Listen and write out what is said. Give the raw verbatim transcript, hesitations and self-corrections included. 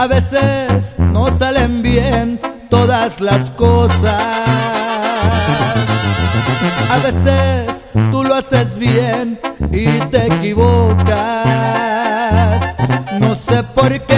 A veces no salen bien todas las cosas. A veces tú lo haces bien y te equivocas. No sé por qué